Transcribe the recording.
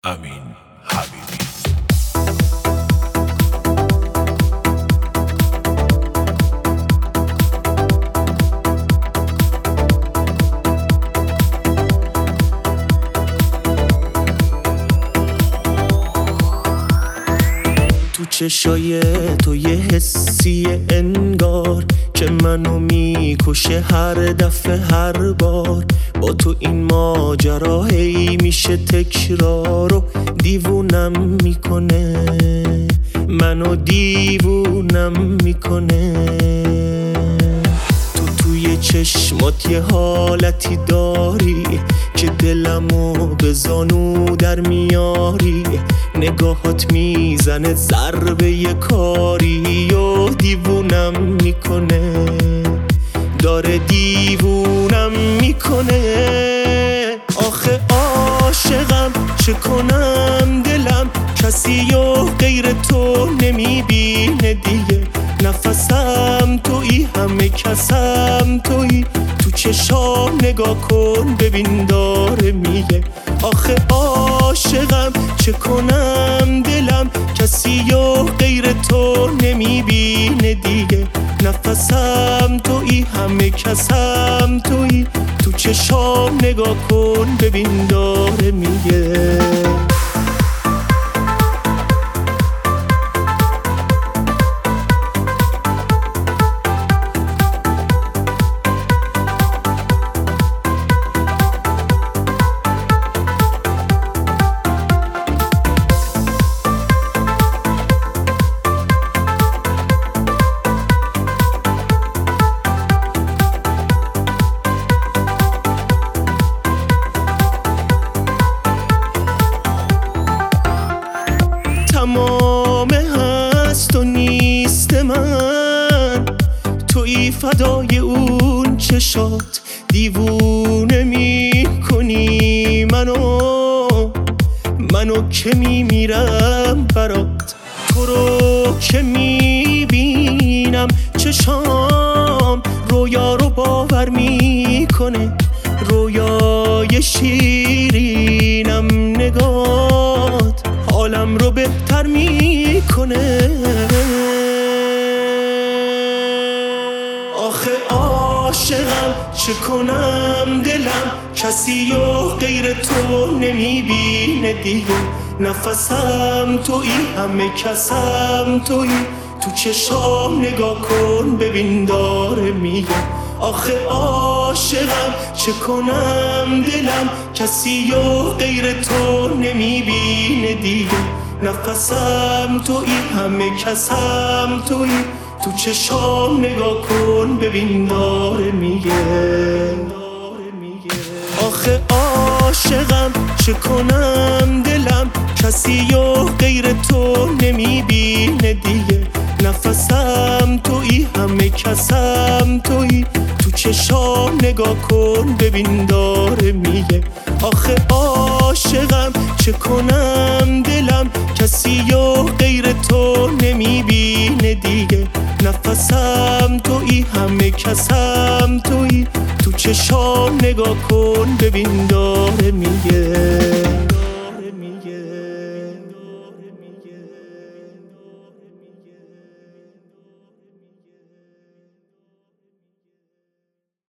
امین حبیبی. تو چشای تو یه حسی انگار که منو میکشه هر دفعه هر بار. با تو این ماجرا هی میشه تکرار و دیوونم میکنه، منو دیوونم میکنه. تو توی چشمات یه حالتی داری که دلمو به زانو در میاری. نگاهات میزنه ضربه یه کاری و دیوونم میکنه، داره دیوونم میکنه. آخه عاشقم چه کنم، دلم کسی و غیر تو نمیبینه دیگه. نفسم تویی، همه کسم تویی. تو چشام نگاه کن ببین داره میگه. آخه عاشقم چه کنم، دلم کسی و غیر تو نمیبینه دیگه. نفسم تویی، همه کسم تویی. تو چشام نگاه کن ببین داره میگه. تمام هست و نیست من، تویی فدای اون چشات. دیوونه میکنی منو که میمیرم برات. تو رو که میبینم چشام رویا رو باور میکنه. رویای شیرینم نگات حالم رو بهتر میکنه. آخه عاشقم چه کنم، دلم کسی و غیر تو نمیبینه دیگه. نفسم تویی، همه کسم تویی. تو چشام نگاه کن ببین داره میگه. آخه عاشقم چه کنم، دلم کسی و غیر تو نمیبینه دیگه. نفسم تویی، همه کسم تویی. تو چشام نگاه کن ببین داره میگه. آخه عاشقم چه کنم، دلم کسی و غیر تو نمیبینه دیگه. نفسم تویی، همه کسم تویی. تو چشام نگاه کن ببین داره میگه. آخه عاشقم چه کنم، دلم کسی و غیر تو نمیبینه دیگه. نفسم تویی، همه کسم تویی. تو چشام نگاه کن ببین داره میگه.